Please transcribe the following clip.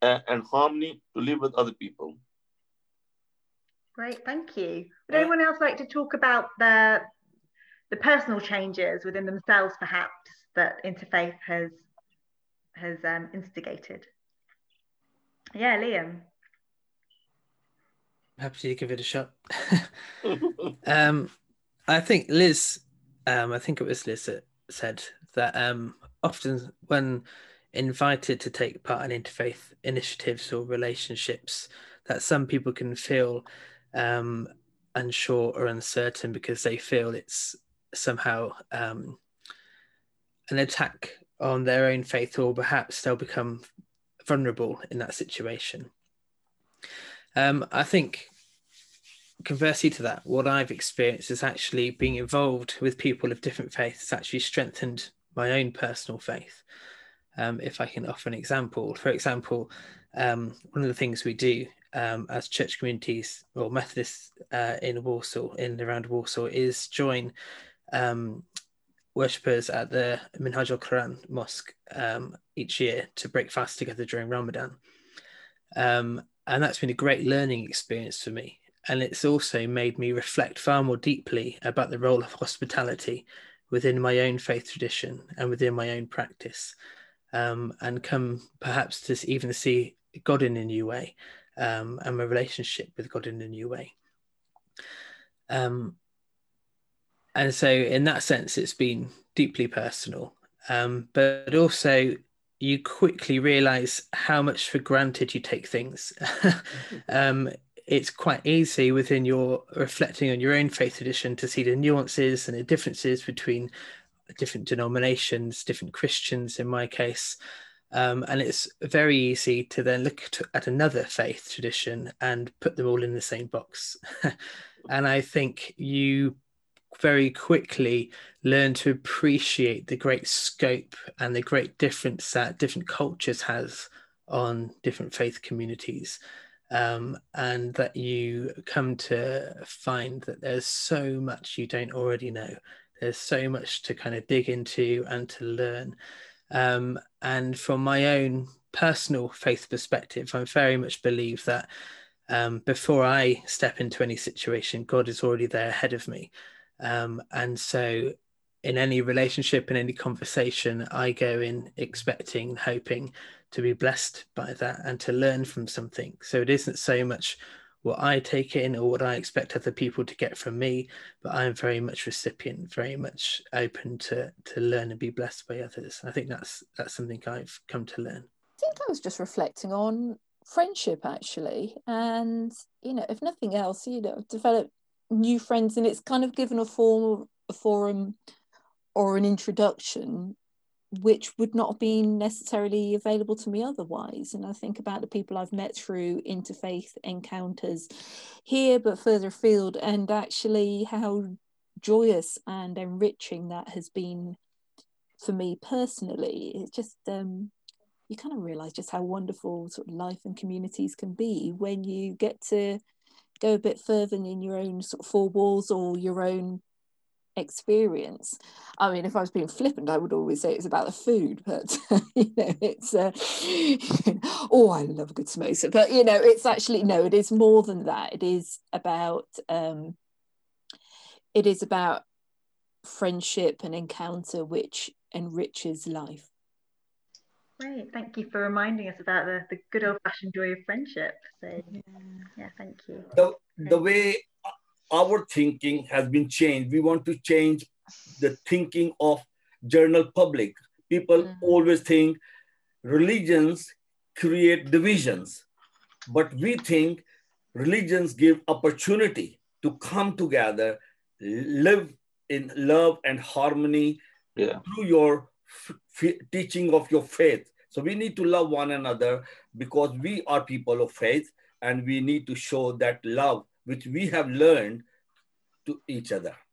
and harmony to live with other people. Great, thank you. Would anyone else like to talk about the personal changes within themselves, perhaps, that interfaith has instigated? Yeah, Liam. Happy to give it a shot. I think Liz, I think it was Liz that said that often when invited to take part in interfaith initiatives or relationships, that some people can feel unsure or uncertain because they feel it's somehow an attack on their own faith, or perhaps they'll become vulnerable in that situation. I think conversely to that, what I've experienced is actually being involved with people of different faiths actually strengthened my own personal faith. If I can offer an example, for example, one of the things we do as church communities or Methodists in Warsaw, in and around Warsaw, is join worshippers at the Minhaj al-Quran mosque each year to break fast together during Ramadan. And that's been a great learning experience for me. And it's also made me reflect far more deeply about the role of hospitality within my own faith tradition and within my own practice, and come perhaps to even see God in a new way, and my relationship with God in a new way. And so in that sense, it's been deeply personal, but also you quickly realize how much for granted you take things. It's quite easy within your reflecting on your own faith tradition to see the nuances and the differences between different denominations, different Christians in my case. And it's very easy to then look at another faith tradition and put them all in the same box. And I think you very quickly learn to appreciate the great scope and the great difference that different cultures has on different faith communities. And that you come to find that there's so much you don't already know. There's so much to kind of dig into and to learn. And from my own personal faith perspective, I very much believe that before I step into any situation, God is already there ahead of me. And so in any relationship, in any conversation, I go in expecting and hoping to be blessed by that and to learn from something. So it isn't so much what I take in or what I expect other people to get from me, but I'm very much recipient, very much open to learn and be blessed by others. I think that's something I've come to learn. I think I was just reflecting on friendship, actually. And, if nothing else, develop new friends, and it's kind of given a forum or an introduction which would not have been necessarily available to me otherwise. And I think about the people I've met through interfaith encounters here, but further afield, and actually how joyous and enriching that has been for me personally. It's just, you kind of realise just how wonderful sort of life and communities can be when you get to go a bit further in your own sort of four walls or your own experience. I mean, if I was being flippant, I would always say it's about the food, but it's oh, I love a good samosa, but it's actually, no, it is more than that. It is about friendship and encounter which enriches life. Great, thank you for reminding us about the good old-fashioned joy of friendship. So yeah, thank you. The way our thinking has been changed, we want to change the thinking of general public. People always think religions create divisions, but we think religions give opportunity to come together, live in love and harmony through your teaching of your faith. So we need to love one another because we are people of faith, and we need to show that love which we have learned to each other.